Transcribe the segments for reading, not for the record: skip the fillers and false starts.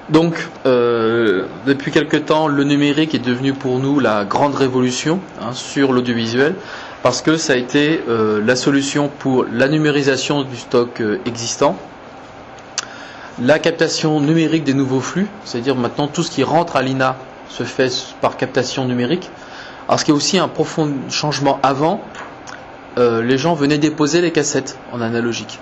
Donc, depuis quelque temps, le numérique est devenu pour nous la grande révolution sur l'audiovisuel, parce que ça a été la solution pour la numérisation du stock existant, la captation numérique des nouveaux flux, c'est-à-dire maintenant tout ce qui rentre à l'INA se fait par captation numérique. Alors ce qui est aussi un profond changement, avant, les gens venaient déposer les cassettes en analogique.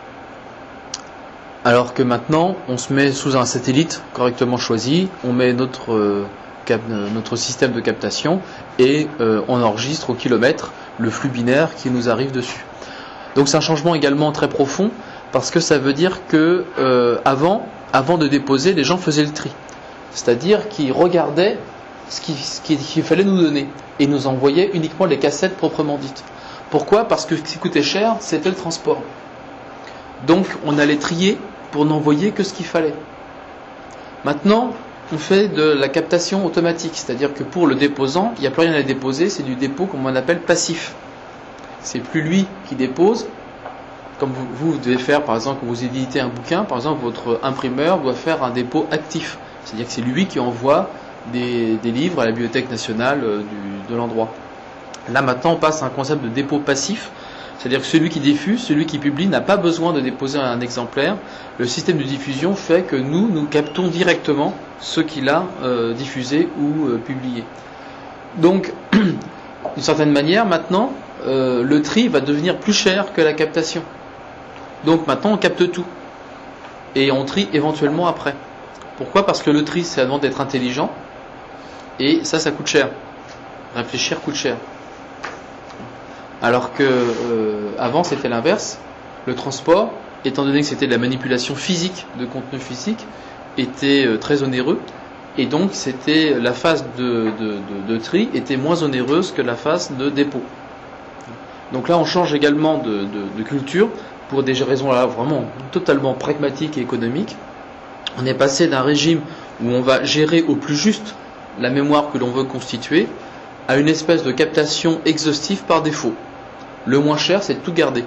Alors que maintenant, on se met sous un satellite correctement choisi, on met notre système de captation et on enregistre au kilomètre le flux binaire qui nous arrive dessus. Donc c'est un changement également très profond, parce que ça veut dire que avant de déposer, les gens faisaient le tri. C'est-à-dire qu'ils regardaient ce qu'il fallait nous donner et nous envoyaient uniquement les cassettes proprement dites. Pourquoi ? Parce que ce qui coûtait cher, c'était le transport. Donc on allait trier pour n'envoyer que ce qu'il fallait. Maintenant, on fait de la captation automatique, c'est-à-dire que pour le déposant, il n'y a plus rien à déposer, c'est du dépôt comme on appelle passif. C'est plus lui qui dépose, comme vous devez faire, par exemple, quand vous éditez un bouquin, par exemple, votre imprimeur doit faire un dépôt actif, c'est-à-dire que c'est lui qui envoie des livres à la Bibliothèque nationale de l'endroit. Là maintenant, on passe à un concept de dépôt passif, c'est-à-dire que celui qui diffuse, celui qui publie n'a pas besoin de déposer un exemplaire. Le système de diffusion fait que nous captons directement ce qu'il a diffusé ou publié. Donc, d'une certaine manière, maintenant, le tri va devenir plus cher que la captation. Donc maintenant, on capte tout. Et on trie éventuellement après. Pourquoi ? Parce que le tri, c'est avant d'être intelligent. Et ça coûte cher. Réfléchir coûte cher. Alors que avant c'était l'inverse. Le transport, étant donné que c'était de la manipulation physique de contenu physique, était très onéreux, et donc c'était la phase de tri était moins onéreuse que la phase de dépôt. Donc là on change également de culture pour des raisons là vraiment totalement pragmatiques et économiques. On est passé d'un régime où on va gérer au plus juste la mémoire que l'on veut constituer à une espèce de captation exhaustive par défaut. Le moins cher, c'est de tout garder.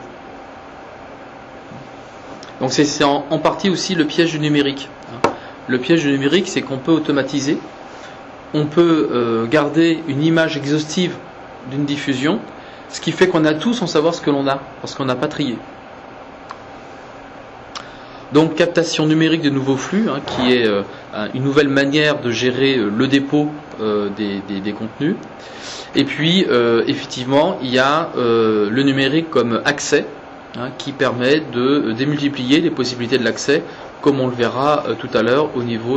Donc c'est en partie aussi le piège du numérique. Le piège du numérique, c'est qu'on peut automatiser, on peut garder une image exhaustive d'une diffusion, ce qui fait qu'on a tout sans savoir ce que l'on a, parce qu'on n'a pas trié. Donc captation numérique de nouveaux flux, qui est une nouvelle manière de gérer le dépôt des contenus. Et puis effectivement, il y a le numérique comme accès, qui permet de démultiplier les possibilités de l'accès, comme on le verra tout à l'heure au niveau